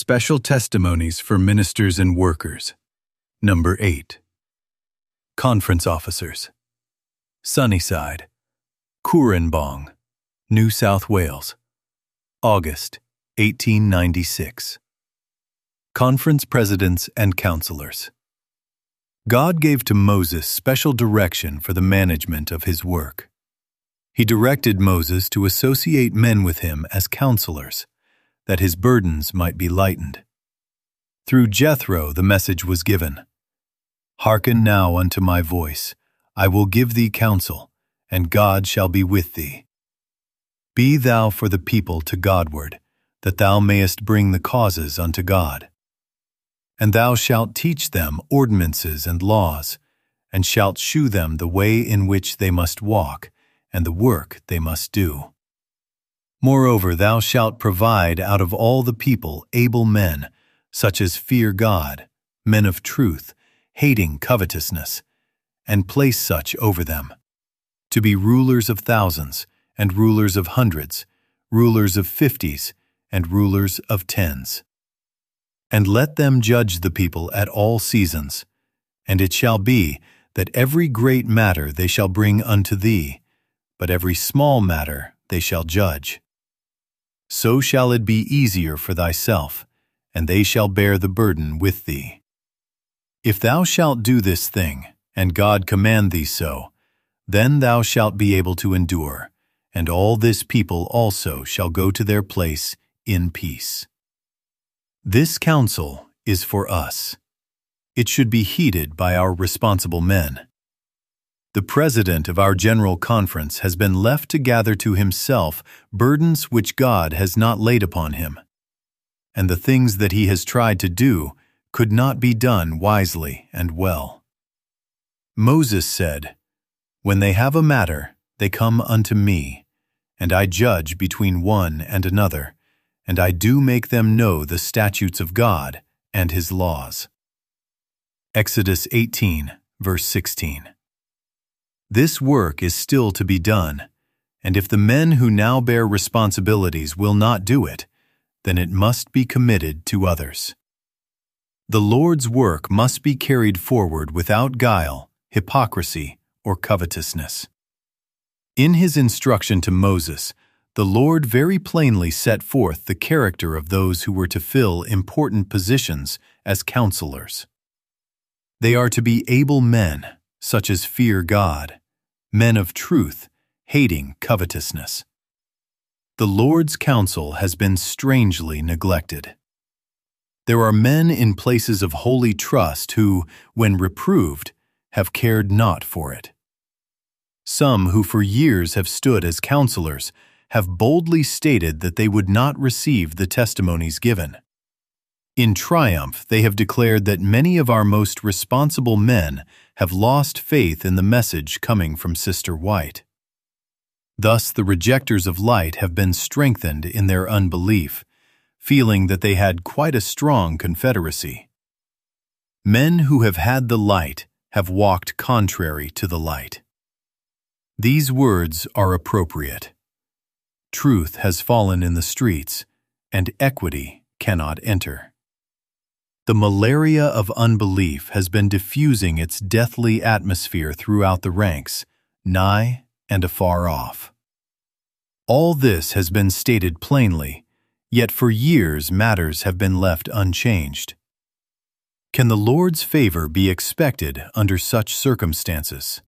Special Testimonies for Ministers and Workers. Number 8. Conference Officers. Sunnyside, Cooranbong, New South Wales, August 1896. Conference Presidents and Counselors. God gave to Moses special direction for the management of his work. He directed Moses to associate men with him as counselors, that his burdens might be lightened. Through Jethro the message was given, "Hearken now unto my voice, I will give thee counsel, and God shall be with thee. Be thou for the people to Godward, that thou mayest bring the causes unto God. And thou shalt teach them ordinances and laws, and shalt shew them the way in which they must walk, and the work they must do. Moreover, thou shalt provide out of all the people able men, such as fear God, men of truth, hating covetousness, and place such over them, to be rulers of thousands, and rulers of hundreds, rulers of 50s, and rulers of 10s. And let them judge the people at all seasons. And it shall be that every great matter they shall bring unto thee, but every small matter they shall judge. So shall it be easier for thyself, and they shall bear the burden with thee. If thou shalt do this thing, and God command thee so, then thou shalt be able to endure, and all this people also shall go to their place in peace." This counsel is for us. It should be heeded by our responsible men. The President of our General Conference has been left to gather to himself burdens which God has not laid upon him, and the things that he has tried to do could not be done wisely and well. Moses said, "When they have a matter, they come unto me, and I judge between one and another, and I do make them know the statutes of God and his laws." Exodus 18, verse 16. This work is still to be done, and if the men who now bear responsibilities will not do it, then it must be committed to others. The Lord's work must be carried forward without guile, hypocrisy, or covetousness. In his instruction to Moses, the Lord very plainly set forth the character of those who were to fill important positions as counselors. They are to be able men, such as fear God, men of truth, hating covetousness. The Lord's counsel has been strangely neglected. There are men in places of holy trust who, when reproved, have cared not for it. Some who for years have stood as counselors have boldly stated that they would not receive the testimonies given. In triumph, they have declared that many of our most responsible men have lost faith in the message coming from Sister White. Thus, the rejectors of light have been strengthened in their unbelief, feeling that they had quite a strong confederacy. Men who have had the light have walked contrary to the light. These words are appropriate. Truth has fallen in the streets, and equity cannot enter. The malaria of unbelief has been diffusing its deathly atmosphere throughout the ranks, nigh and afar off. All this has been stated plainly, yet for years matters have been left unchanged. Can the Lord's favor be expected under such circumstances?